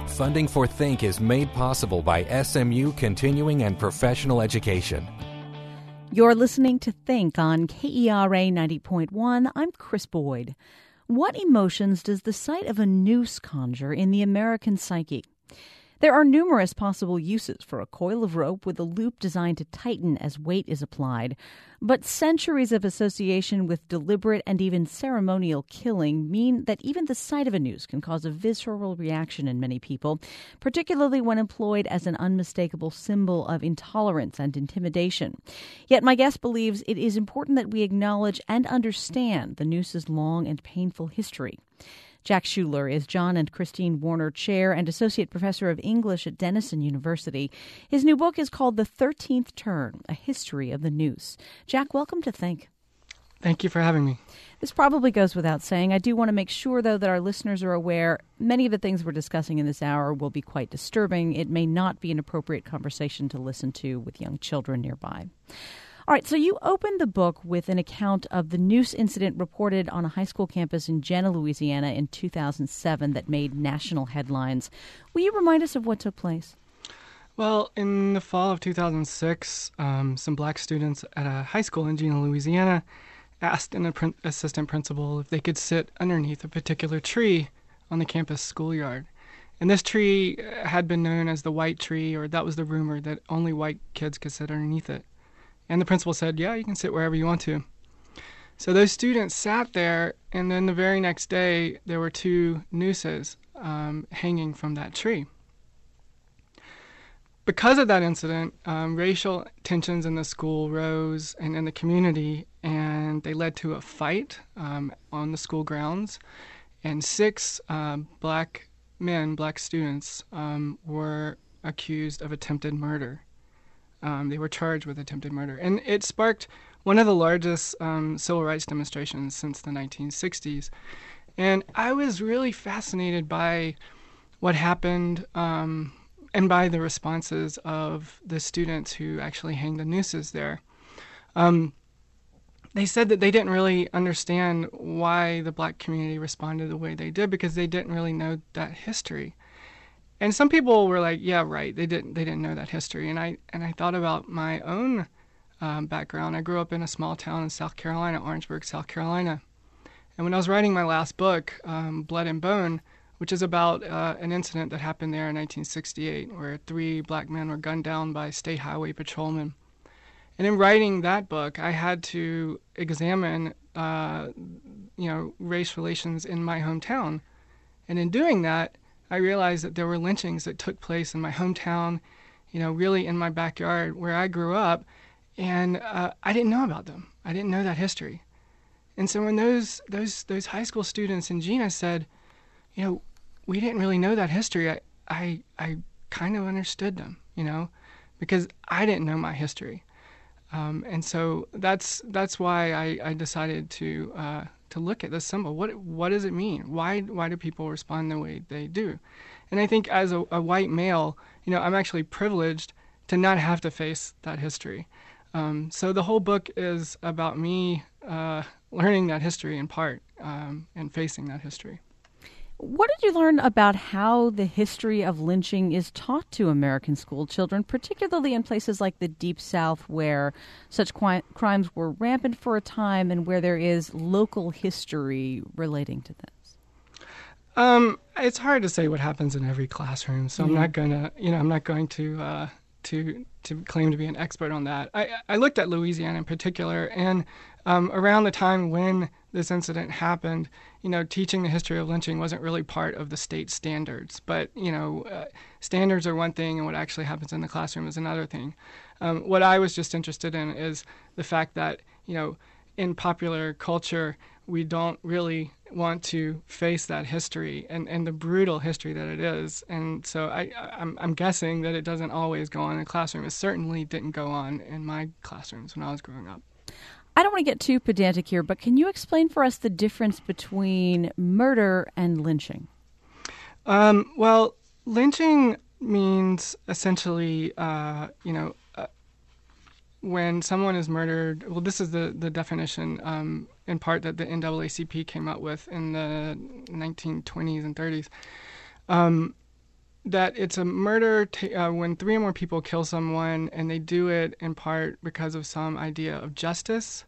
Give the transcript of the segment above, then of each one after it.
Funding for Think is made possible by SMU Continuing and Professional Education. You're listening to Think on KERA 90.1. I'm Chris Boyd. What emotions does the sight of a noose conjure in the American psyche? There are numerous possible uses for a coil of rope with a loop designed to tighten as weight is applied. But centuries of association with deliberate and even ceremonial killing mean that even the sight of a noose can cause a visceral reaction in many people, particularly when employed as an unmistakable symbol of intolerance and intimidation. Yet my guest believes it is important that we acknowledge and understand the noose's long and painful history. Jack Shuler is John and Christine Warner Chair and Associate Professor of English at Denison University. His new book is called The 13th Turn, A History of the Noose. Jack, welcome to Think. Thank you for having me. This probably goes without saying. I do want to make sure, though, that our listeners are aware many of the things we're discussing in this hour will be quite disturbing. It may not be an appropriate conversation to listen to with young children nearby. All right, so you opened the book with an account of the noose incident reported on a high school campus in Jena, Louisiana in 2007 that made national headlines. Will you remind us of what took place? Well, in the fall of 2006, some black students at a high school in Jena, Louisiana, asked an assistant principal if they could sit underneath a particular tree on the campus schoolyard. And this tree had been known as the white tree, or that was the rumor that only white kids could sit underneath it. And the principal said, yeah, you can sit wherever you want to. So those students sat there, and then the very next day, there were two nooses hanging from that tree. Because of that incident, racial tensions in the school rose and in the community, and they led to a fight on the school grounds. And six black students, were accused of attempted murder. They were charged with attempted murder. And it sparked one of the largest civil rights demonstrations since the 1960s. And I was really fascinated by what happened and by the responses of the students who actually hanged the nooses there. They said that they didn't really understand why the black community responded the way they did because they didn't really know that history. And some people were like, yeah, right, they didn't know that history. And I thought about my own background. I grew up in a small town in South Carolina, Orangeburg, South Carolina. And when I was writing my last book, Blood and Bone, which is about an incident that happened there in 1968 where 3 black men were gunned down by state highway patrolmen. And in writing that book, I had to examine, race relations in my hometown. And in doing that, I realized that there were lynchings that took place in my hometown, really in my backyard where I grew up, and I didn't know about them. I didn't know that history. And so when those high school students in Jena said, we didn't really know that history, I kind of understood them, because I didn't know my history. And so that's why I decided to look at this symbol. What does it mean? Why do people respond the way they do? And I think as a white male, I'm actually privileged to not have to face that history. So the whole book is about me learning that history in part and facing that history. What did you learn about how the history of lynching is taught to American school children, particularly in places like the Deep South where such crimes were rampant for a time and where there is local history relating to this? It's hard to say what happens in every classroom, so I'm not going to claim to be an expert on that. I looked at Louisiana in particular, and around the time when this incident happened, teaching the history of lynching wasn't really part of the state standards. But, standards are one thing and what actually happens in the classroom is another thing. What I was just interested in is the fact that, in popular culture, we don't really want to face that history and the brutal history that it is. And so I'm guessing that it doesn't always go on in the classroom. It certainly didn't go on in my classrooms when I was growing up. I don't want to get too pedantic here, but can you explain for us the difference between murder and lynching? Well, lynching means essentially, when someone is murdered, well, this is the definition in part that the NAACP came up with in the 1920s and 30s. that it's a murder when three or more people kill someone, and they do it in part because of some idea of justice.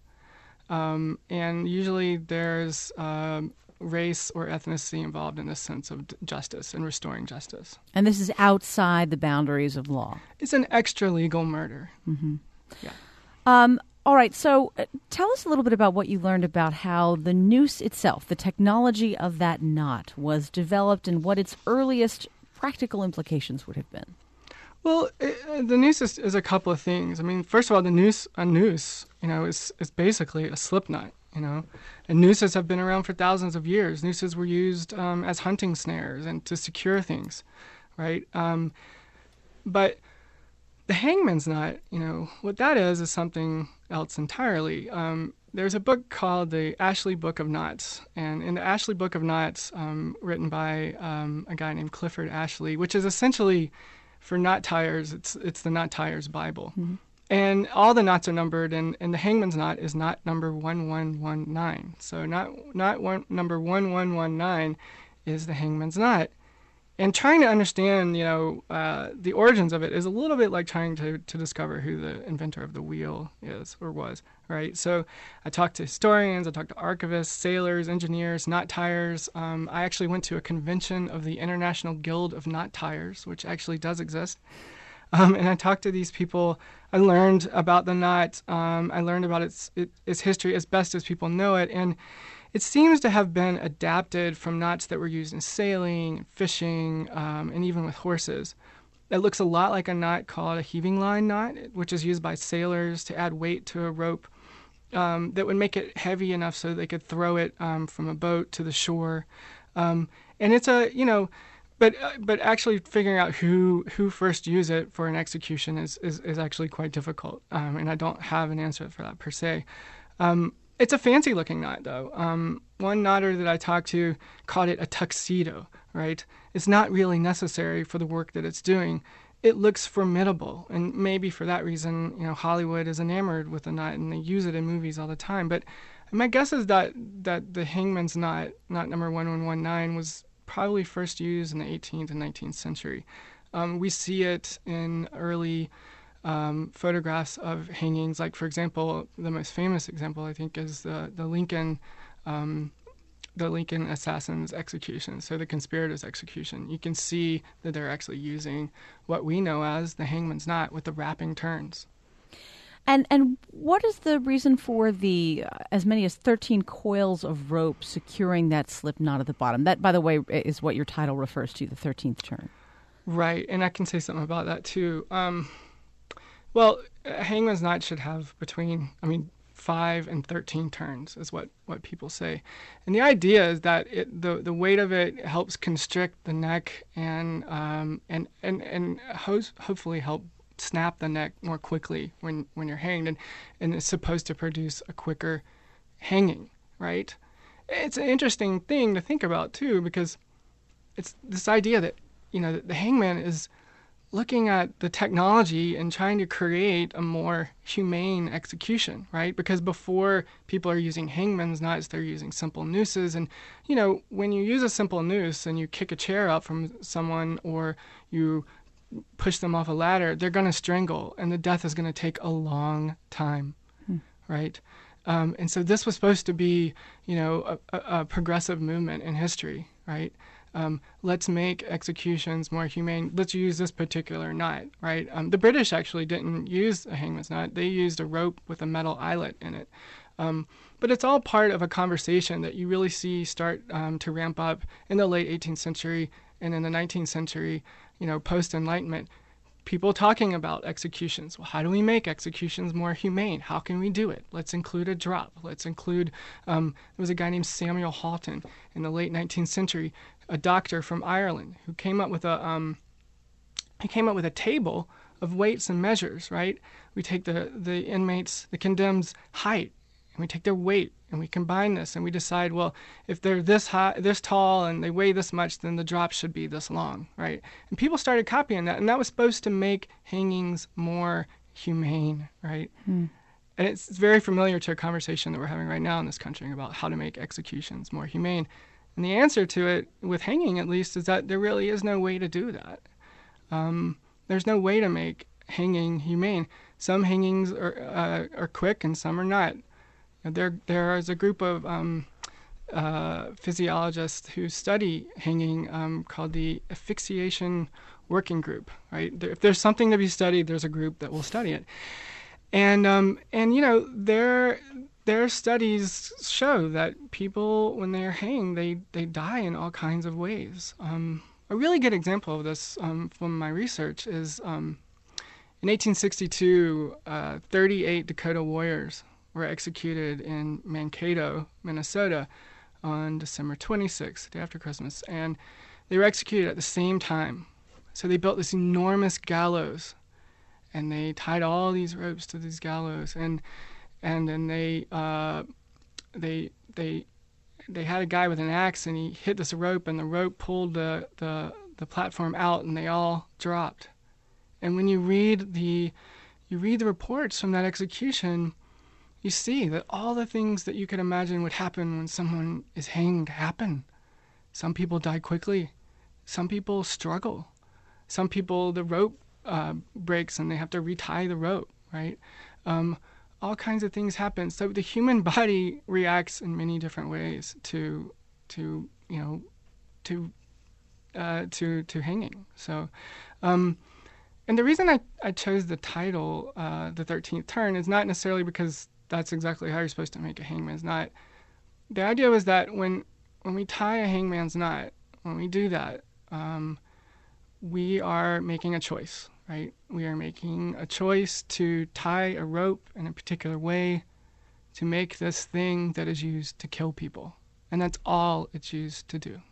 And usually there's race or ethnicity involved in this sense of justice and restoring justice. And this is outside the boundaries of law. It's an extra-legal murder. Mm-hmm. Yeah. All right, so tell us a little bit about what you learned about how the noose itself, the technology of that knot, was developed and what its earliest practical implications would have been. Well, the noose is a couple of things. I mean, first of all, a noose, is basically a slip knot, and nooses have been around for thousands of years. Nooses were used as hunting snares and to secure things, right? But the hangman's knot, what that is something else entirely. There's a book called the Ashley Book of Knots, and in the Ashley Book of Knots, written by a guy named Clifford Ashley, which is essentially, for knot tiers, it's the knot tiers Bible. Mm-hmm. And all the knots are numbered, and the hangman's knot is knot number 1119. So knot number 1119 is the hangman's knot. And trying to understand, the origins of it is a little bit like trying to discover who the inventor of the wheel is or was, right? So I talked to historians, I talked to archivists, sailors, engineers, knot tiers. I actually went to a convention of the International Guild of Knot Tiers, which actually does exist. And I talked to these people. I learned about the knot. I learned about its history as best as people know it. And it seems to have been adapted from knots that were used in sailing, fishing, and even with horses. It looks a lot like a knot called a heaving line knot, which is used by sailors to add weight to a rope that would make it heavy enough so they could throw it from a boat to the shore. And it's but actually figuring out who first used it for an execution is actually quite difficult, and I don't have an answer for that per se. It's a fancy-looking knot, though. One knotter that I talked to called it a tuxedo, right? It's not really necessary for the work that it's doing. It looks formidable, and maybe for that reason, Hollywood is enamored with the knot, and they use it in movies all the time. But my guess is that the hangman's knot number 1119, was probably first used in the 18th and 19th century. We see it in early photographs of hangings, like, for example, the most famous example, I think, is the Lincoln assassin's execution, so the conspirators' execution. You can see that they're actually using what we know as the hangman's knot with the wrapping turns. And what is the reason for the as many as 13 coils of rope securing that slip knot at the bottom? That, by the way, is what your title refers to, the 13th turn. Right, and I can say something about that, too. Well, a hangman's knot should have between, 5 and 13 turns is what people say. And the idea is that the weight of it helps constrict the neck and hopefully help snap the neck more quickly when you're hanged, and it's supposed to produce a quicker hanging, right? It's an interesting thing to think about, too, because it's this idea that, the hangman is looking at the technology and trying to create a more humane execution, right? Because before people are using hangman's knots, they're using simple nooses. And, when you use a simple noose and you kick a chair up from someone or you push them off a ladder, they're going to strangle, and the death is going to take a long time, right? And so this was supposed to be, a progressive movement in history, right? Let's make executions more humane. Let's use this particular knot, right? The British actually didn't use a hangman's knot. They used a rope with a metal eyelet in it. But it's all part of a conversation that you really see start to ramp up in the late 18th century and in the 19th century, post-Enlightenment. People talking about executions. Well, how do we make executions more humane? How can we do it? Let's include a drop. Let's include, there was a guy named Samuel Halton in the late 19th century, a doctor from Ireland, who came up with a table of weights and measures, right? We take the inmates, the condemned's height, and we take their weight, and we combine this, and we decide, well, if they're this high, this tall, and they weigh this much, then the drop should be this long, right? And people started copying that, and that was supposed to make hangings more humane, right? And it's very familiar to a conversation that we're having right now in this country about how to make executions more humane. And the answer to it, with hanging at least, is that there really is no way to do that. There's no way to make hanging humane. Some hangings are quick and some are not. There is a group of physiologists who study hanging called the Asphyxiation Working Group. Right? If there's something to be studied, there's a group that will study it. And their studies show that people, when they are hanged, they die in all kinds of ways. A really good example of this from my research is in 1862, 38 Dakota warriors were executed in Mankato, Minnesota, on December 26th, the day after Christmas. And they were executed at the same time. So they built this enormous gallows, and they tied all these ropes to these gallows, and then they had a guy with an axe, and he hit this rope, and the rope pulled the platform out, and they all dropped. And when you read the reports from that execution, you see that all the things that you could imagine would happen when someone is hanged happen. Some people die quickly. Some people struggle. Some people, the rope breaks and they have to retie the rope, right? All kinds of things happen. So the human body reacts in many different ways to hanging. So, and the reason I chose the title, The 13th Turn, is not necessarily because that's exactly how you're supposed to make a hangman's knot. The idea was that when we tie a hangman's knot, when we do that, we are making a choice, right? We are making a choice to tie a rope in a particular way to make this thing that is used to kill people. And that's all it's used to do.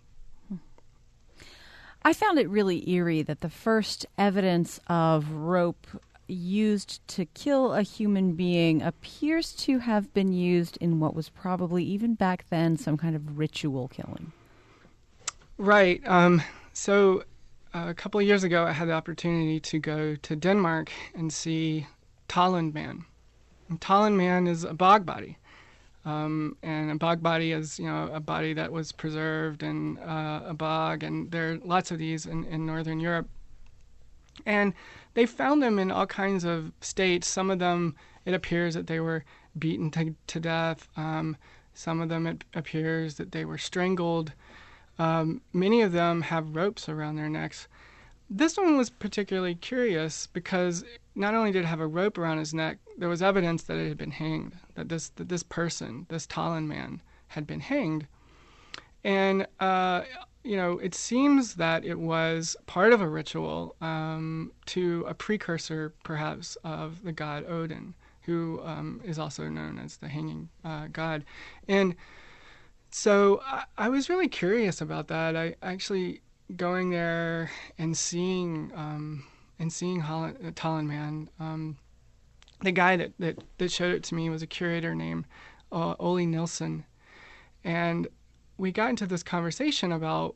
I found it really eerie that the first evidence of rope used to kill a human being appears to have been used in what was probably, even back then, some kind of ritual killing. Right. So a couple of years ago, I had the opportunity to go to Denmark and see Talendman. And Talendman is a bog body. And a bog body is, a body that was preserved in a bog, and there are lots of these in Northern Europe. And they found them in all kinds of states. Some of them, it appears that they were beaten to death. Some of them, it appears that they were strangled. Many of them have ropes around their necks. This one was particularly curious because not only did it have a rope around his neck, there was evidence that it had been hanged, that this person, this Talendman, had been hanged. And, it seems that it was part of a ritual to a precursor, perhaps, of the god Odin, who is also known as the hanging god. And so I was really curious about that. I actually going there and seeing Talendman. The guy that showed it to me was a curator named Ole Nilsson, and we got into this conversation about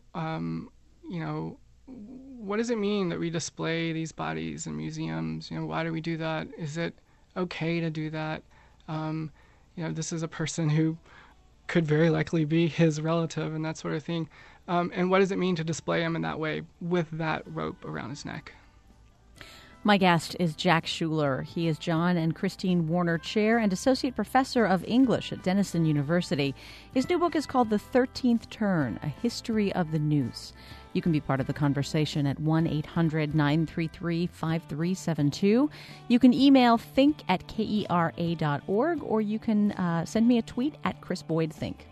what does it mean that we display these bodies in museums? Why do we do that? Is it okay to do that? This is a person who could very likely be his relative and that sort of thing. And what does it mean to display him in that way with that rope around his neck? My guest is Jack Shuler. He is John and Christine Warner Chair and Associate Professor of English at Denison University. His new book is called The 13th Turn, A History of the Noose. You can be part of the conversation at 1-800-933-5372. You can email think@kera.org, or you can send me a tweet at Chris Boyd Think.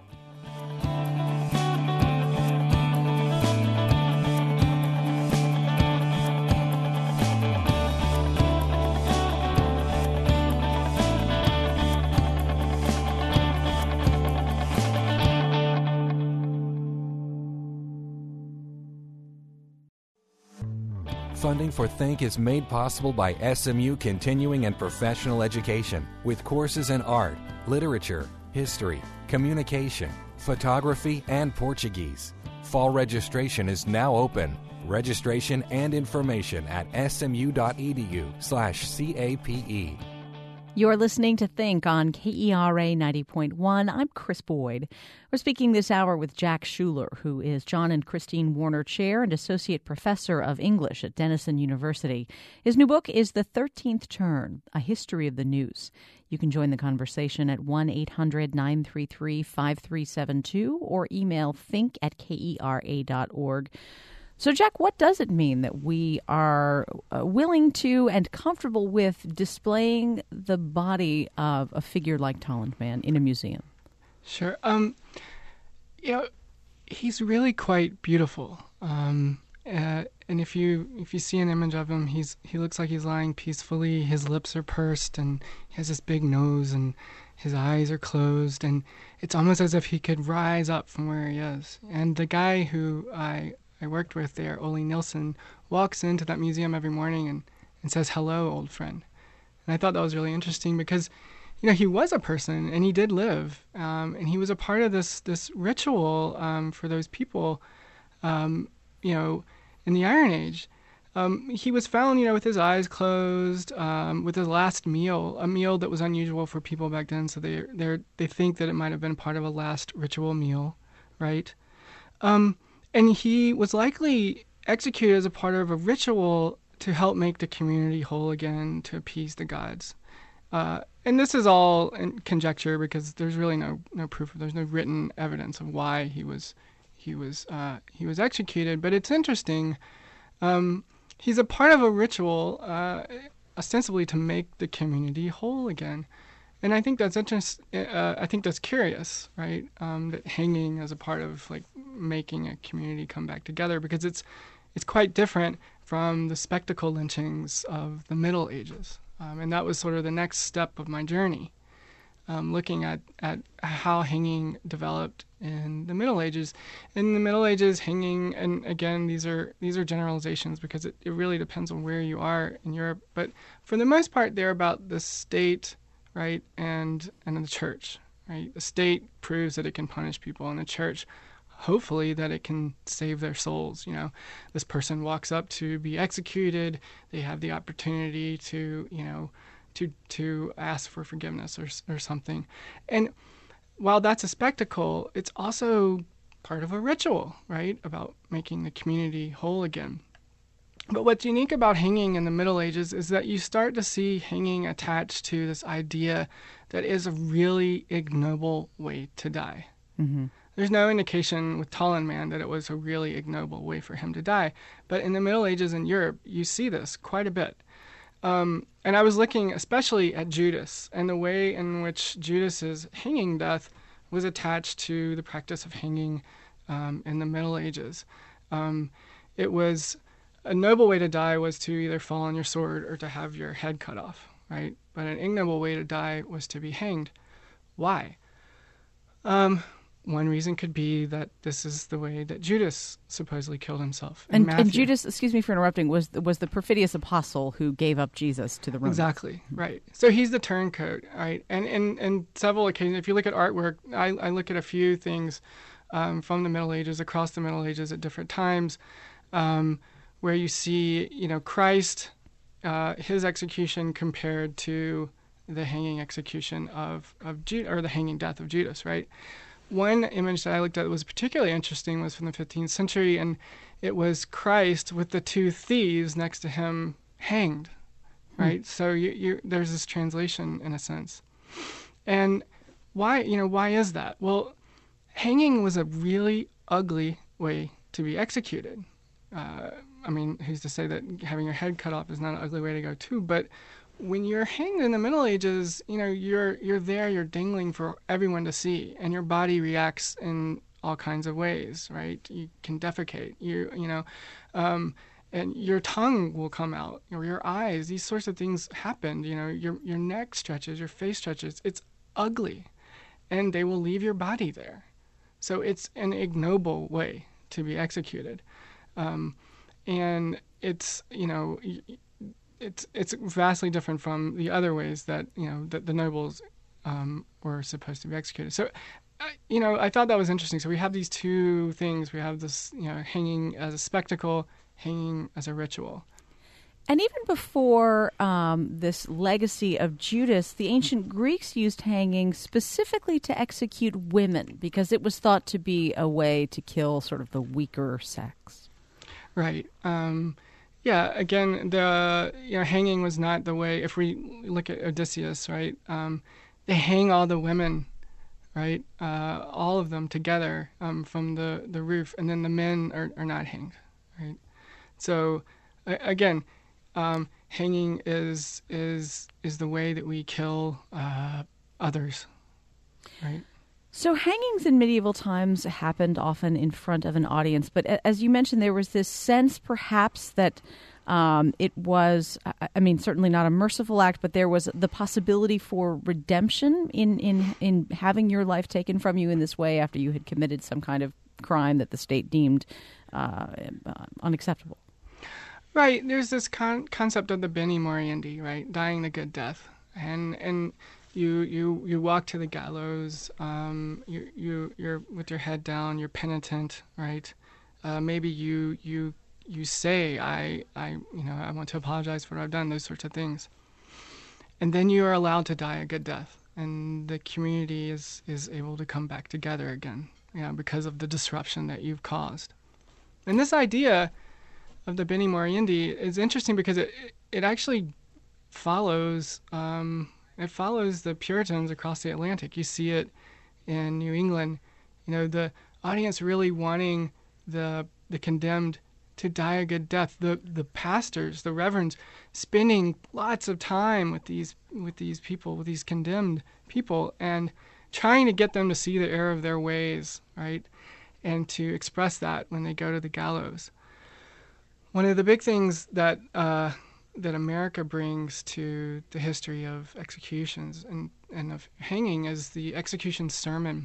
Funding for Think is made possible by SMU Continuing and Professional Education, with courses in art, literature, history, communication, photography, and Portuguese. Fall registration is now open. Registration and information at smu.edu/CAPE. You're listening to Think on KERA 90.1. I'm Chris Boyd. We're speaking this hour with Jack Shuler, who is John and Christine Warner Chair and Associate Professor of English at Denison University. His new book is The 13th Turn, A History of the News. You can join the conversation at 1-800-933-5372 or email think@kera.org. So, Jack, what does it mean that we are willing to and comfortable with displaying the body of a figure like Tolland Man in a museum? Sure. He's really quite beautiful. And if you see an image of him, he looks like he's lying peacefully. His lips are pursed, and he has this big nose, and his eyes are closed, and it's almost as if he could rise up from where he is. And the guy who I worked with there, Ole Nilsson, walks into that museum every morning and says, "Hello, old friend." And I thought that was really interesting because, he was a person and he did live, and he was a part of this ritual for those people, in the Iron Age. He was found, with his eyes closed, with his last meal, a meal that was unusual for people back then. So they think that it might have been part of a last ritual meal, right? And he was likely executed as a part of a ritual to help make the community whole again, to appease the gods. And this is all in conjecture because there's really no proof. There's no written evidence of why he was executed. But it's interesting. He's a part of a ritual, ostensibly to make the community whole again. And I think that's interesting. I think that's curious, right? That hanging as a part of making a community come back together, because it's quite different from the spectacle lynchings of the Middle Ages. And that was sort of the next step of my journey, looking at how hanging developed in the Middle Ages. In the Middle Ages, hanging, and again, these are generalizations because it really depends on where you are in Europe. But for the most part, they're about the state, right, and the church, right? The state proves that it can punish people, and the church, hopefully, that it can save their souls. This person walks up to be executed, they have the opportunity to ask for forgiveness or something. And while that's a spectacle, it's also part of a ritual, right, about making the community whole again. But what's unique about hanging in the Middle Ages is that you start to see hanging attached to this idea that is a really ignoble way to die. Mm-hmm. There's no indication with Tolland Man that it was a really ignoble way for him to die. But in the Middle Ages in Europe, you see this quite a bit. And I was looking especially at Judas and the way in which Judas's hanging death was attached to the practice of hanging in the Middle Ages. It was a noble way to die was to either fall on your sword or to have your head cut off, right? But an ignoble way to die was to be hanged. Why? One reason could be that this is the way that Judas supposedly killed himself. And Judas, excuse me for interrupting, was the perfidious apostle who gave up Jesus to the Romans. Exactly, right. So he's the turncoat, right? And several occasions, if you look at artwork, I look at a few things from the Middle Ages, across the Middle Ages at different times, where you see, Christ, his execution compared to the hanging execution of Judas, or the hanging death of Judas, right? One image that I looked at that was particularly interesting was from the 15th century, and it was Christ with the two thieves next to him hanged, right? So there's this translation in a sense. And why is that? Well, hanging was a really ugly way to be executed. Who's to say that having your head cut off is not an ugly way to go too? But when you're hanged in the Middle Ages, you're there, you're dangling for everyone to see, and your body reacts in all kinds of ways, right? You can defecate, and your tongue will come out, or your eyes. These sorts of things happen. Your neck stretches, your face stretches. It's ugly, and they will leave your body there. So it's an ignoble way to be executed. And it's vastly different from the other ways that that the nobles were supposed to be executed. So I thought that was interesting. So we have these two things. We have this hanging as a spectacle, hanging as a ritual. And even before this legacy of Judas, the ancient Greeks used hanging specifically to execute women because it was thought to be a way to kill sort of the weaker sex. Right. Yeah. Again, the hanging was not the way. If we look at Odysseus, right, they hang all the women, right, all of them together from the roof, and then the men are not hanged, right. So again. Hanging is the way that we kill others, right? So hangings in medieval times happened often in front of an audience, but as you mentioned, there was this sense perhaps that it was, certainly not a merciful act, but there was the possibility for redemption in having your life taken from you in this way after you had committed some kind of crime that the state deemed unacceptable. Right. There's this concept of the Bene Moriendi, right? Dying the good death, and you walk to the gallows. You're with your head down. You're penitent, right? Maybe you say I want to apologize for what I've done. Those sorts of things, and then you are allowed to die a good death, and the community is able to come back together again, because of the disruption that you've caused. And this idea of the Bene Moriendi is interesting because it actually follows the Puritans across the Atlantic. You see it in New England, the audience really wanting the condemned to die a good death. The pastors, the reverends, spending lots of time with these people, with these condemned people, and trying to get them to see the error of their ways, right, and to express that when they go to the gallows. One of the big things that America brings to the history of executions and of hanging is the execution sermon.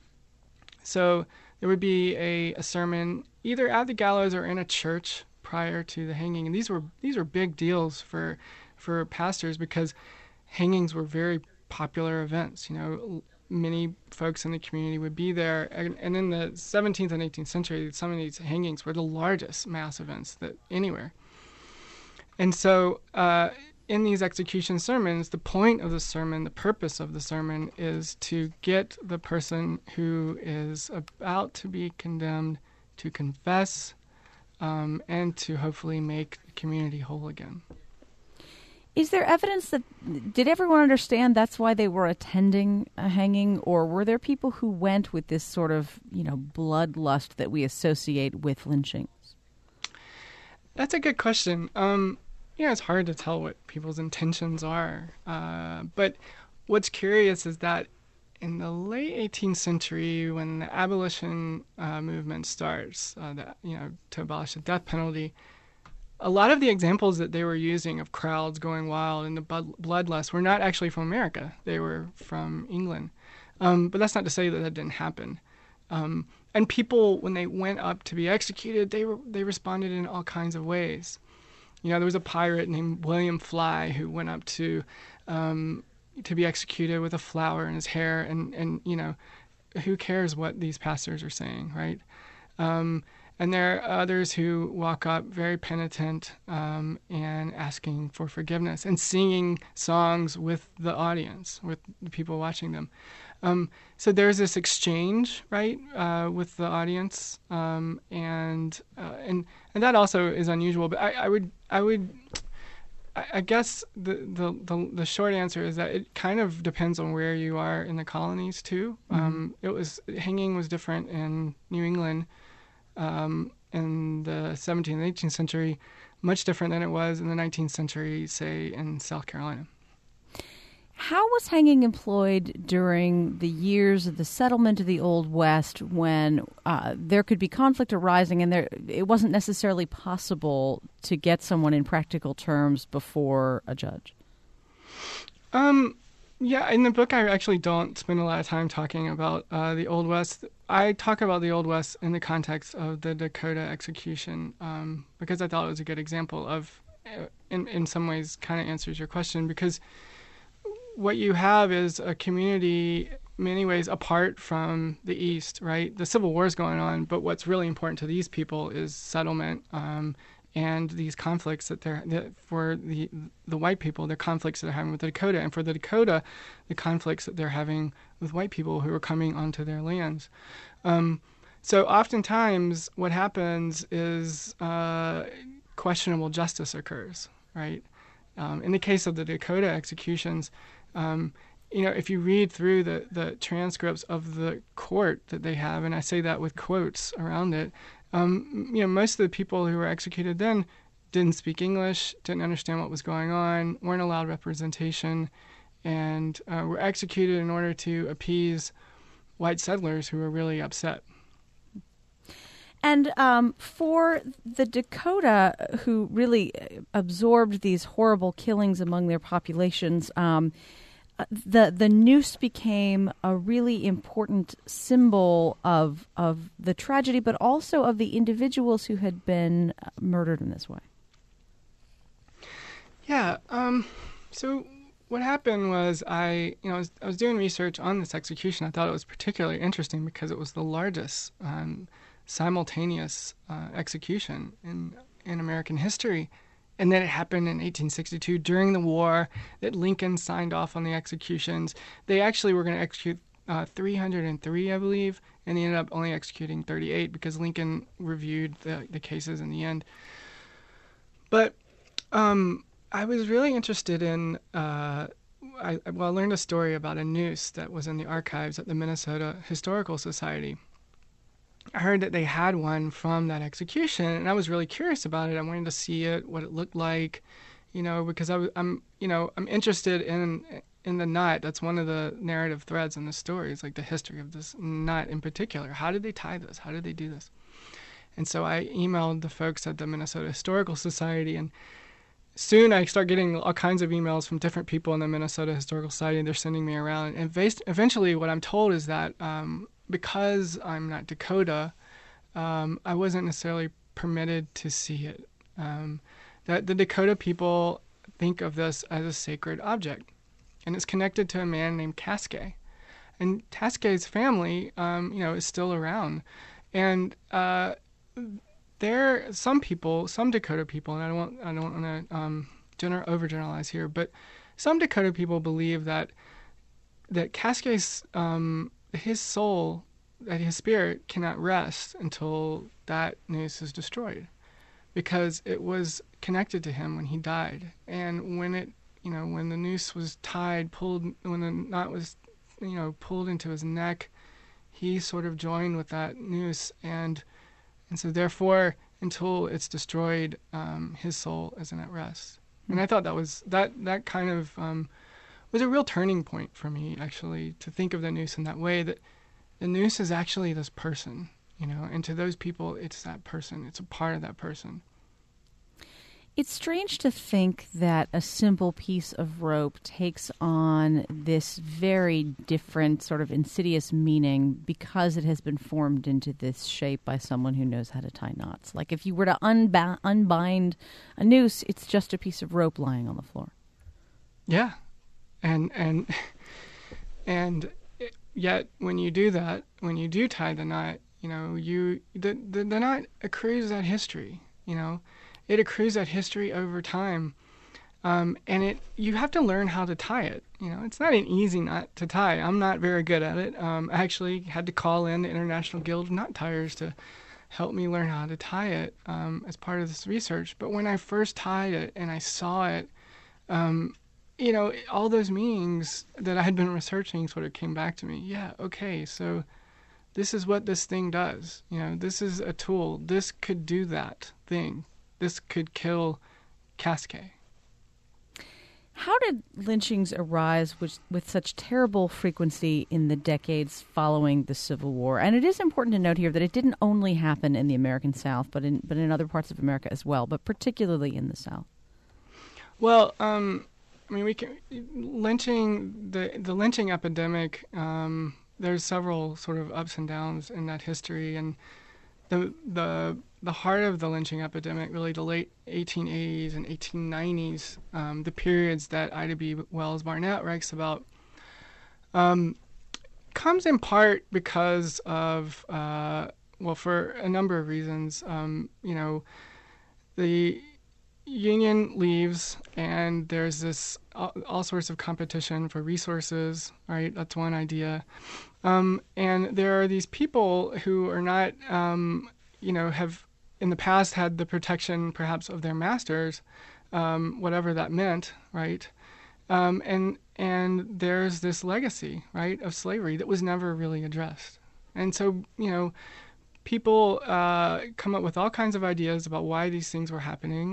So there would be a sermon either at the gallows or in a church prior to the hanging, and these were big deals for pastors because hangings were very popular events. Many folks in the community would be there. And in the 17th and 18th century, some of these hangings were the largest mass events that anywhere. And so in these execution sermons, the point of the sermon, the purpose of the sermon is to get the person who is about to be condemned to confess and to hopefully make the community whole again. Is there evidence did everyone understand that's why they were attending a hanging, or were there people who went with this sort of, bloodlust that we associate with lynchings? That's a good question. It's hard to tell what people's intentions are. But what's curious is that in the late 18th century, when the abolition movement starts, to abolish the death penalty, a lot of the examples that they were using of crowds going wild and the bloodlust were not actually from America. They were from England. But that's not to say that didn't happen. And people, when they went up to be executed, they responded in all kinds of ways. There was a pirate named William Fly who went up to be executed with a flower in his hair, and who cares what these pastors are saying, right? And there are others who walk up very penitent and asking for forgiveness and singing songs with the audience, with the people watching them. So there's this exchange, right, with the audience, and that also is unusual. But I guess the short answer is that it kind of depends on where you are in the colonies too. Hanging was different in New England. In the 17th and 18th century, much different than it was in the 19th century, say, in South Carolina. How was hanging employed during the years of the settlement of the Old West when there could be conflict arising and it wasn't necessarily possible to get someone in practical terms before a judge? Yeah, in the book, I actually don't spend a lot of time talking about the Old West. I talk about the Old West in the context of the Dakota execution because I thought it was a good example of, in some ways, kind of answers your question, because what you have is a community, in many ways, apart from the East, right? The Civil War is going on, but what's really important to these people is settlement and these conflicts for the white people, the conflicts that they're having with the Dakota, and for the Dakota, the conflicts that they're having with white people who are coming onto their lands. So oftentimes what happens is questionable justice occurs, right? In the case of the Dakota executions, if you read through the transcripts of the court that they have, and I say that with quotes around it, most of the people who were executed then didn't speak English, didn't understand what was going on, weren't allowed representation, and were executed in order to appease white settlers who were really upset. And for the Dakota, who really absorbed these horrible killings among their populations, the noose became a really important symbol of the tragedy, but also of the individuals who had been murdered in this way. Yeah. So what happened was I was doing research on this execution. I thought it was particularly interesting because it was the largest simultaneous execution in American history. And then it happened in 1862 during the war that Lincoln signed off on the executions. They actually were going to execute 303, I believe, and they ended up only executing 38 because Lincoln reviewed the cases in the end. But I was really interested in, I learned a story about a noose that was in the archives at the Minnesota Historical Society. I heard that they had one from that execution, and I was really curious about it. I wanted to see it, what it looked like, because I'm interested in the knot. That's one of the narrative threads in the story. It's like the history of this knot in particular. How did they tie this? How did they do this? And so I emailed the folks at the Minnesota Historical Society, and soon I start getting all kinds of emails from different people in the Minnesota Historical Society, and they're sending me around. And eventually what I'm told is that because I'm not Dakota, I wasn't necessarily permitted to see it. That the Dakota people think of this as a sacred object, and it's connected to a man named Casquet. And Casquet's family, is still around. And there, some Dakota people, and I don't want to overgeneralize here, but some Dakota people believe that Casquet's his soul, that his spirit cannot rest until that noose is destroyed, because it was connected to him when he died. And when when the noose was tied, when the knot was, pulled into his neck, he sort of joined with that noose, and so therefore, until it's destroyed, his soul isn't at rest. And I thought that kind of was a real turning point for me, actually, to think of the noose in that way, that the noose is actually this person, and to those people, it's that person. It's a part of that person. It's strange to think that a simple piece of rope takes on this very different sort of insidious meaning because it has been formed into this shape by someone who knows how to tie knots. Like if you were to unbind a noose, it's just a piece of rope lying on the floor. Yeah. And yet when you do that, when you do tie the knot, the knot accrues that history, It accrues that history over time, and you have to learn how to tie it. It's not an easy knot to tie. I'm not very good at it. I actually had to call in the International Guild of Knot Tiers to help me learn how to tie it as part of this research. But when I first tied it and I saw it, all those meanings that I had been researching sort of came back to me. Yeah, okay, so this is what this thing does. This is a tool. This could do that thing. This could kill Casquet. How did lynchings arise with such terrible frequency in the decades following the Civil War? And it is important to note here that it didn't only happen in the American South, but in other parts of America as well, but particularly in the South. Well, the lynching epidemic, there's several sort of ups and downs in that history, and the heart of the lynching epidemic, really the late 1880s and 1890s, the periods that Ida B. Wells Barnett writes about, comes in part because of, for a number of reasons. the union leaves, and there's this all sorts of competition for resources, right? That's one idea. And there are these people who are not, have in the past had the protection perhaps of their masters, whatever that meant, right? And there's this legacy, right, of slavery that was never really addressed. And so, people come up with all kinds of ideas about why these things were happening.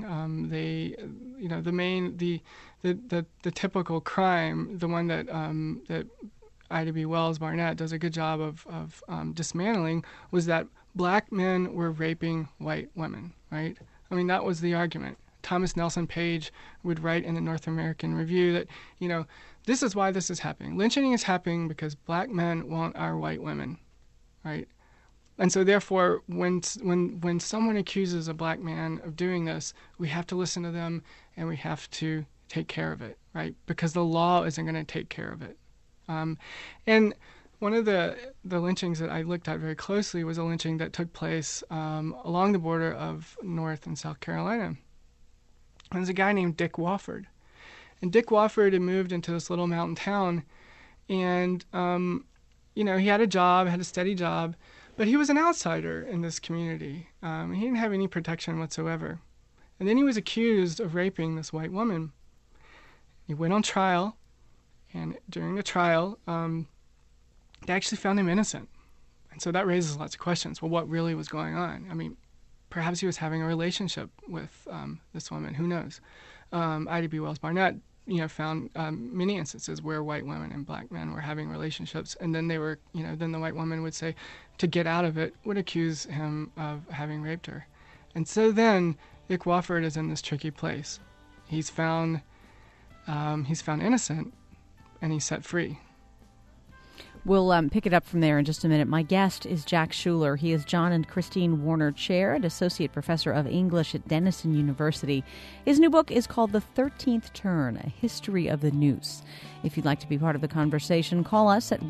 The typical crime, the one that Ida B. Wells Barnett does a good job of dismantling, was that black men were raping white women, right? I mean, that was the argument. Thomas Nelson Page would write in the North American Review that, this is why this is happening. Lynching is happening because black men want our white women, right? And so therefore, when someone accuses a black man of doing this, we have to listen to them and we have to take care of it, right? Because the law isn't going to take care of it. And one of the lynchings that I looked at very closely was a lynching that took place along the border of North and South Carolina. And there's a guy named Dick Wofford. And Dick Wofford had moved into this little mountain town, and he had a job, had a steady job, but he was an outsider in this community. He didn't have any protection whatsoever. And then he was accused of raping this white woman. He went on trial, and during the trial, they actually found him innocent. And so that raises lots of questions. Well, what really was going on? I mean, perhaps he was having a relationship with this woman. Who knows? Ida B. Wells Barnett, found many instances where white women and black men were having relationships, and then they were, then the white woman would say, to get out of it, would accuse him of having raped her. And so then Dick Wofford is in this tricky place. He's found innocent, and he's set free. We'll pick it up from there in just a minute. My guest is Jack Shuler. He is John and Christine Warner Chair and Associate Professor of English at Denison University. His new book is called The 13th Turn, A History of the Noose. If you'd like to be part of the conversation, call us at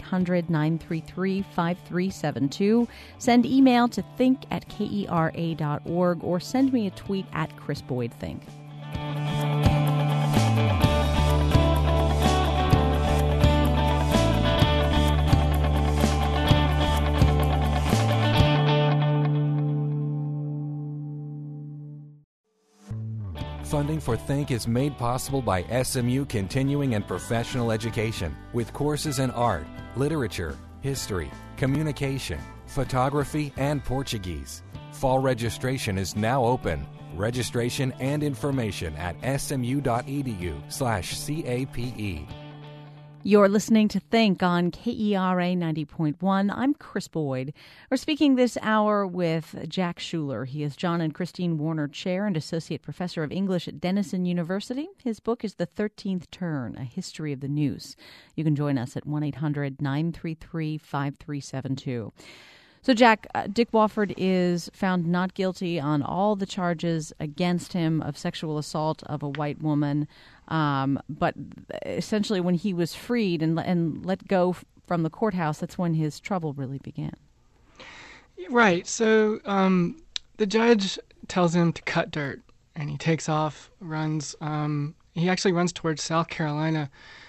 1-800-933-5372. Send email to think@kera.org or send me a tweet at Chris Boyd Think. Funding for Think is made possible by SMU Continuing and Professional Education with courses in art, literature, history, communication, photography, and Portuguese. Fall registration is now open. Registration and information at smu.edu/CAPE. You're listening to Think on KERA 90.1. I'm Chris Boyd. We're speaking this hour with Jack Shuler. He is John and Christine Warner Chair and Associate Professor of English at Denison University. His book is The 13th Turn, A History of the Noose. You can join us at 1-800-933-5372. So, Jack, Dick Wofford is found not guilty on all the charges against him of sexual assault of a white woman. But essentially when he was freed and let go from the courthouse, that's when his trouble really began. Right. So the judge tells him to cut dirt, and he takes off, runs. He actually runs towards South Carolina,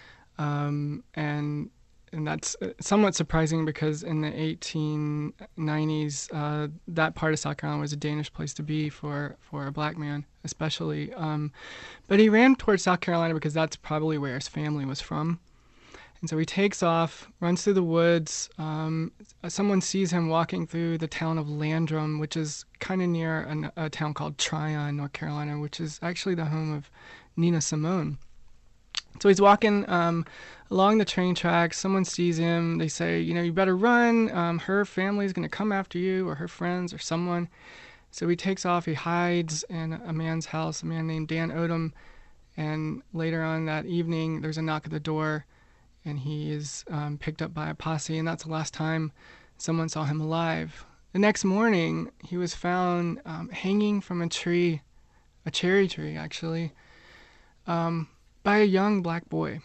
and that's somewhat surprising because in the 1890s, that part of South Carolina was a Danish place to be for a black man, especially. But he ran towards South Carolina because that's probably where his family was from. And so he takes off, runs through the woods. Someone sees him walking through the town of Landrum, which is kind of near a town called Tryon, North Carolina, which is actually the home of Nina Simone. So he's walking along the train tracks. Someone sees him. They say, you better run. Her family's going to come after you, or her friends, or someone. So he takes off. He hides in a man's house, a man named Dan Odom. And later on that evening, there's a knock at the door, and he is picked up by a posse. And that's the last time someone saw him alive. The next morning, he was found hanging from a tree, a cherry tree, actually, by a young black boy.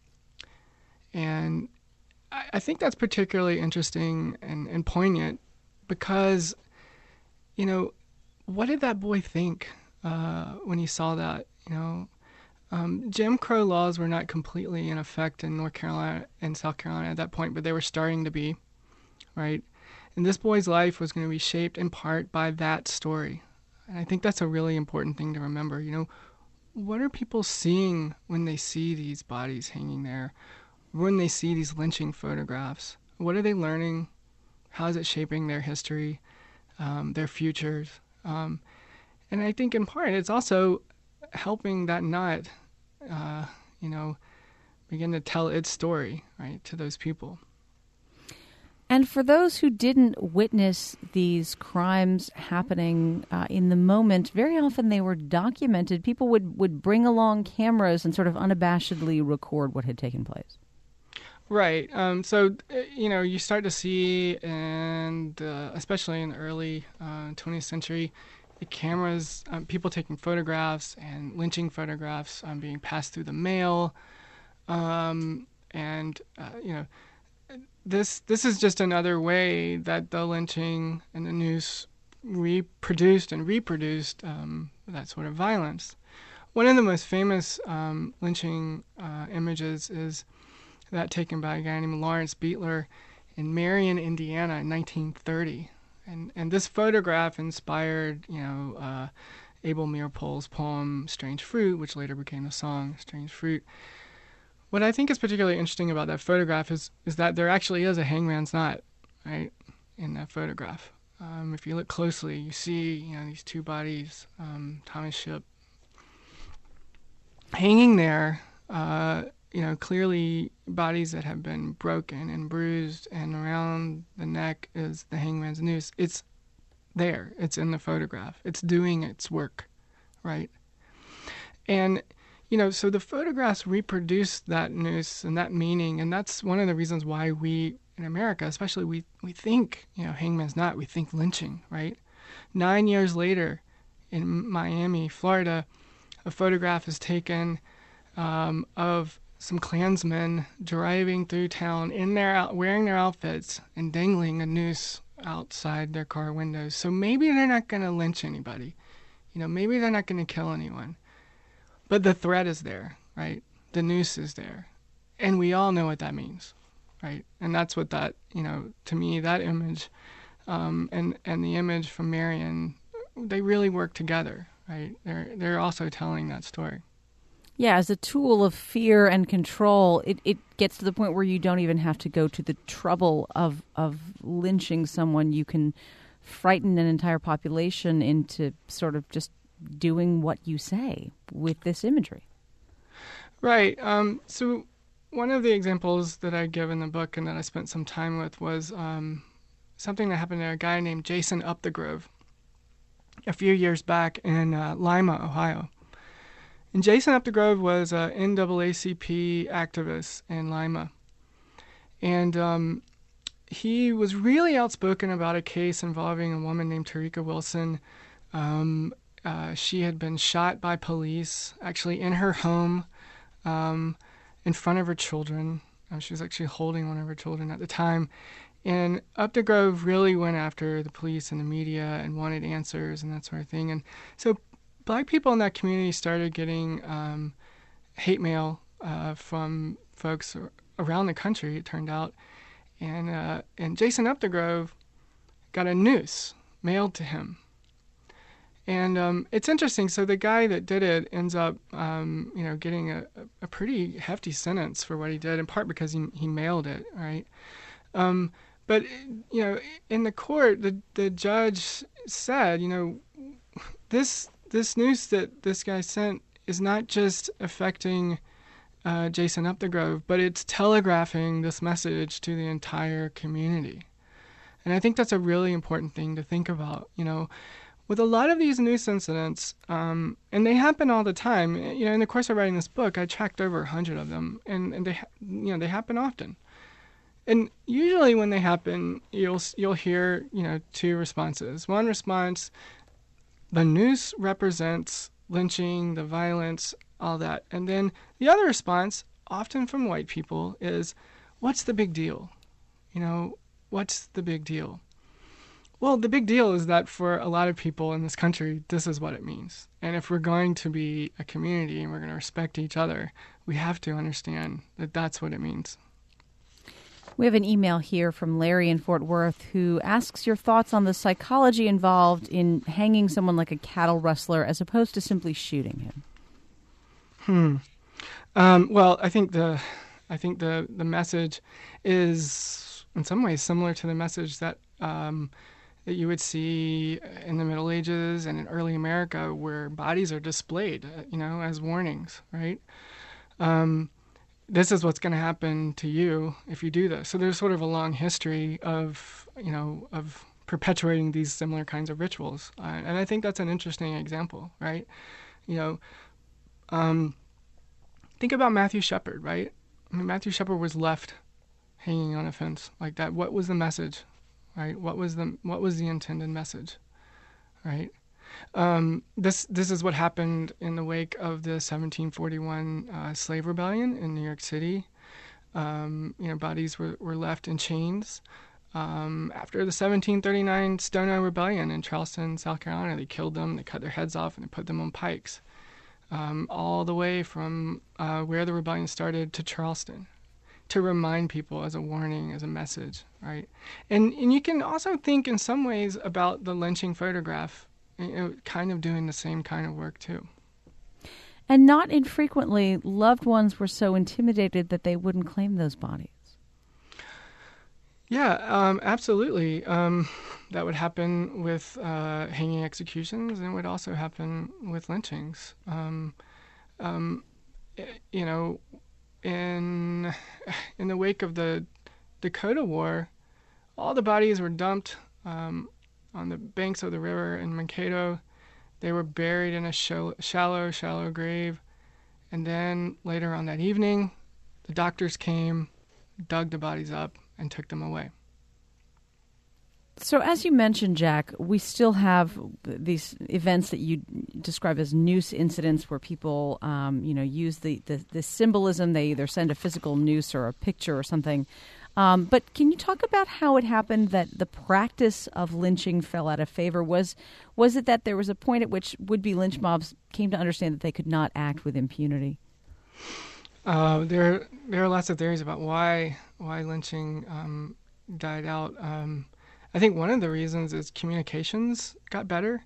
And I think that's particularly interesting and poignant because, what did that boy think when he saw that? Jim Crow laws were not completely in effect in North Carolina and South Carolina at that point, but they were starting to be, right? And this boy's life was going to be shaped in part by that story. And I think that's a really important thing to remember. What are people seeing when they see these bodies hanging there, when they see these lynching photographs? What are they learning? How is it shaping their history, their futures? And I think in part it's also helping that knot, begin to tell its story, right, to those people. And for those who didn't witness these crimes happening in the moment, very often they were documented. People would bring along cameras and sort of unabashedly record what had taken place. Right. So you start to see, and especially in the early 20th century, the cameras, people taking photographs and lynching photographs being passed through the mail. This is just another way that the lynching and the news reproduced that sort of violence. One of the most famous lynching images is that taken by a guy named Lawrence Beitler in Marion, Indiana in 1930. And this photograph inspired, Abel Meeropol's poem Strange Fruit, which later became the song Strange Fruit. What I think is particularly interesting about that photograph is that there actually is a hangman's knot, right, in that photograph. If you look closely, you see, these two bodies, Thomas Shipp, hanging there, clearly bodies that have been broken and bruised, and around the neck is the hangman's noose. It's there. It's in the photograph. It's doing its work, right? And, so the photographs reproduce that noose and that meaning, and that's one of the reasons why we, in America especially, we think, hangman's knot, we think lynching, right? 9 years later, in Miami, Florida, a photograph is taken of some Klansmen driving through town wearing their outfits and dangling a noose outside their car windows. So maybe they're not going to lynch anybody. Maybe they're not going to kill anyone. But the threat is there, right? The noose is there. And we all know what that means, right? And that's what that, to me, that image and the image from Marion, they really work together, right? They're also telling that story. Yeah, as a tool of fear and control, it gets to the point where you don't even have to go to the trouble of lynching someone. You can frighten an entire population into sort of just doing what you say with this imagery. Right. So one of the examples that I give in the book and that I spent some time with was something that happened to a guy named Jason Upthegrove a few years back in Lima, Ohio. And Jason Upthegrove was an NAACP activist in Lima. And he was really outspoken about a case involving a woman named Tarika Wilson. She had been shot by police, actually in her home, in front of her children. She was actually holding one of her children at the time. And Upthegrove really went after the police and the media and wanted answers and that sort of thing. And so Black people in that community started getting hate mail from folks around the country, it turned out. And Jason Upthegrove got a noose mailed to him. And it's interesting. So the guy that did it ends up, getting a pretty hefty sentence for what he did, in part because he mailed it, right? But in the court, the judge said, this news that this guy sent is not just affecting Jason Upthegrove, but it's telegraphing this message to the entire community. And I think that's a really important thing to think about. With a lot of these news incidents, and they happen all the time. In the course of writing this book, I tracked over 100 of them, and they happen often. And usually when they happen, you'll hear two responses. One response: the news represents lynching, the violence, all that. And then the other response, often from white people, is, what's the big deal? What's the big deal? Well, the big deal is that for a lot of people in this country, this is what it means. And if we're going to be a community and we're going to respect each other, we have to understand that that's what it means. We have an email here from Larry in Fort Worth who asks your thoughts on the psychology involved in hanging someone like a cattle rustler as opposed to simply shooting him. Well, I think the message is in some ways similar to the message that that you would see in the Middle Ages and in early America, where bodies are displayed, as warnings, right? This is what's going to happen to you if you do this. So there's sort of a long history of perpetuating these similar kinds of rituals, and I think that's an interesting example, right? Think about Matthew Shepard, right? I mean, Matthew Shepard was left hanging on a fence like that. What was the message, right? What was the intended message, right? This is what happened in the wake of the 1741 slave rebellion in New York City. Bodies were left in chains. After the 1739 Stono Rebellion in Charleston, South Carolina, they killed them, they cut their heads off, and they put them on pikes. All the way from where the rebellion started to Charleston, to remind people as a warning, as a message, right? And you can also think in some ways about the lynching photograph, kind of doing the same kind of work too. And not infrequently, loved ones were so intimidated that they wouldn't claim those bodies. Yeah, absolutely. That would happen with hanging executions, and it would also happen with lynchings. In the wake of the Dakota War, all the bodies were dumped on the banks of the river in Mankato. They were buried in a shallow grave. And then later on that evening, the doctors came, dug the bodies up, and took them away. So as you mentioned, Jack, we still have these events that you describe as noose incidents where people, use the symbolism. They either send a physical noose or a picture or something. But can you talk about how it happened that the practice of lynching fell out of favor? Was it that there was a point at which would-be lynch mobs came to understand that they could not act with impunity? There are lots of theories about why lynching died out. I think one of the reasons is communications got better.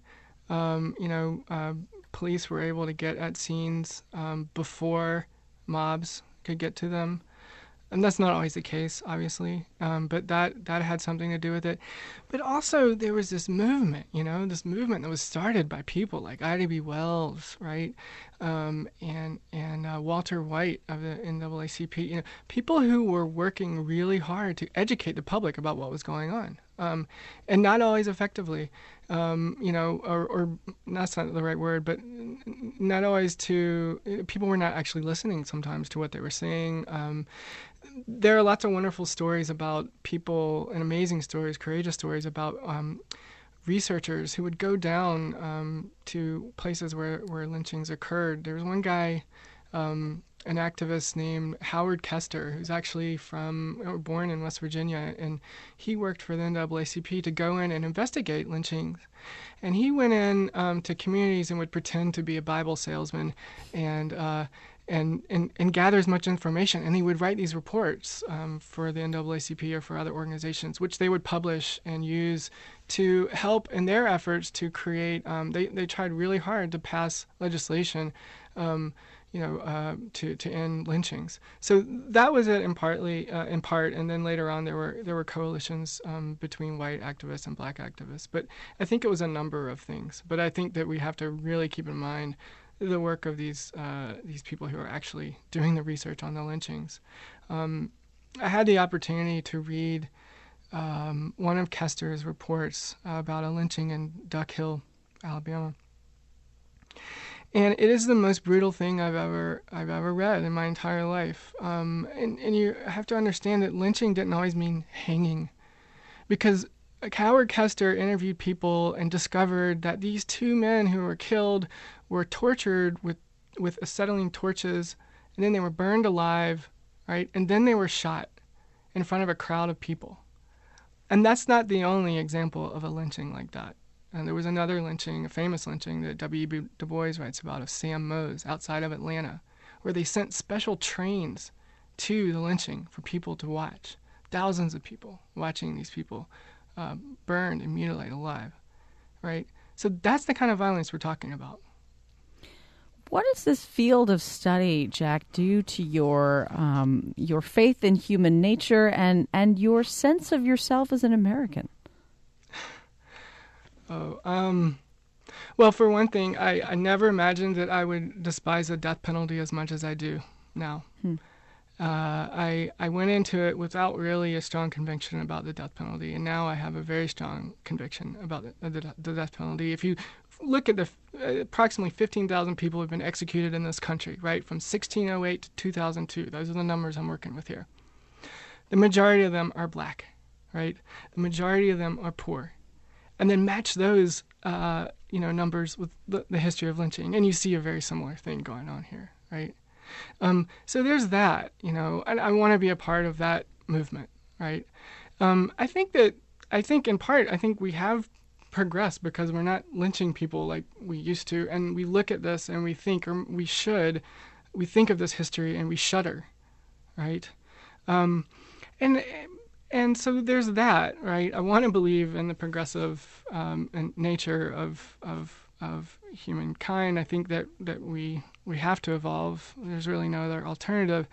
Police were able to get at scenes before mobs could get to them. And that's not always the case, obviously, but that had something to do with it. But also there was this movement, that was started by people like Ida B. Wells, right, and Walter White of the NAACP, people who were working really hard to educate the public about what was going on, and not always effectively, or that's not the right word, but not always people were not actually listening sometimes to what they were saying. There are lots of wonderful stories about people, and amazing stories, courageous stories about researchers who would go down to places where lynchings occurred. There was one guy, an activist named Howard Kester, who's actually born in West Virginia, and he worked for the NAACP to go in and investigate lynchings. And he went in to communities and would pretend to be a Bible salesman and gather as much information. And he would write these reports for the NAACP or for other organizations, which they would publish and use to help in their efforts to create. They tried really hard to pass legislation, to end lynchings. So that was it in part. And then later on, there were coalitions between white activists and black activists. But I think it was a number of things. But I think that we have to really keep in mind the work of these people who are actually doing the research on the lynchings. I had the opportunity to read one of Kester's reports about a lynching in Duck Hill, Alabama, and it is the most brutal thing I've ever read in my entire life. And you have to understand that lynching didn't always mean hanging, because Howard Kester interviewed people and discovered that these two men who were killed were tortured with acetylene torches, and then they were burned alive, right? And then they were shot in front of a crowd of people. And that's not the only example of a lynching like that. And there was another lynching, a famous lynching that W.E.B. Du Bois writes about, of Sam Mose outside of Atlanta, where they sent special trains to the lynching for people to watch. Thousands of people watching these people burned and mutilated alive, right? So that's the kind of violence we're talking about. What does this field of study, Jack, do to your faith in human nature and your sense of yourself as an American? Well, for one thing, I never imagined that I would despise the death penalty as much as I do now. I went into it without really a strong conviction about the death penalty, and now I have a very strong conviction about the death penalty. If you look at the approximately 15,000 people who have been executed in this country, right, from 1608 to 2002, those are the numbers I'm working with here. The majority of them are black, right? The majority of them are poor. And then match those, numbers with the history of lynching, and you see a very similar thing going on here, right? So there's that, and I want to be a part of that movement, right? I think in part, we have progressed because we're not lynching people like we used to, and we look at this and we think, or we think of this history and we shudder, right? And so there's that, right? I want to believe in the progressive nature of humankind. I think that we have to evolve. There's really no other alternative.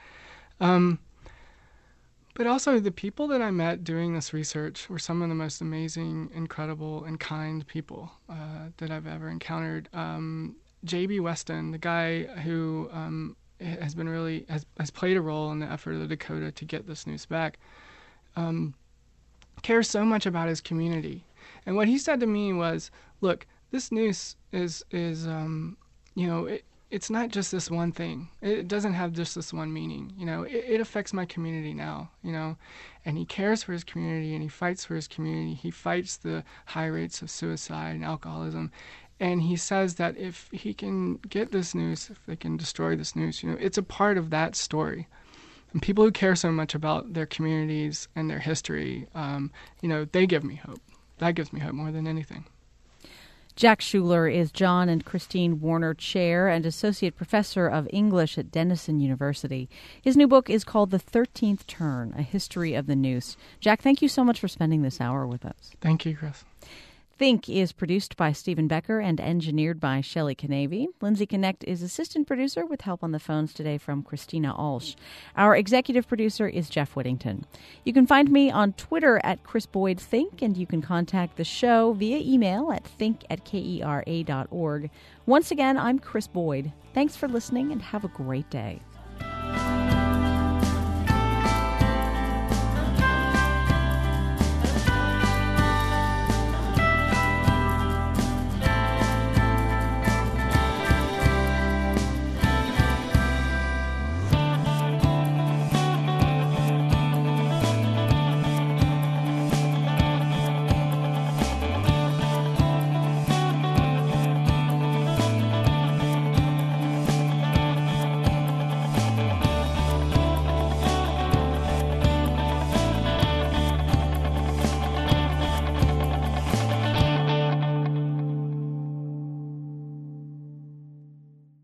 But also the people that I met doing this research were some of the most amazing, incredible, and kind people that I've ever encountered. J.B. Weston, the guy who has played a role in the effort of the Dakota to get this noose back, cares so much about his community. And what he said to me was, look, this noose is it's not just this one thing. It doesn't have just this one meaning. It affects my community now, and he cares for his community and he fights for his community. He fights the high rates of suicide and alcoholism. And he says that if he can get this noose, if they can destroy this noose, it's a part of that story. And people who care so much about their communities and their history, they give me hope. That gives me hope more than anything. Jack Shuler is John and Christine Warner Chair and Associate Professor of English at Denison University. His new book is called The 13th Turn, A History of the Noose. Jack, thank you so much for spending this hour with us. Thank you, Chris. Think is produced by Stephen Becker and engineered by Shelley Canavy. Lindsay Connect is assistant producer with help on the phones today from Christina Alsh. Our executive producer is Jeff Whittington. You can find me on Twitter at Chris Boyd Think, and you can contact the show via email at think@kera.org. Once again, I'm Chris Boyd. Thanks for listening and have a great day.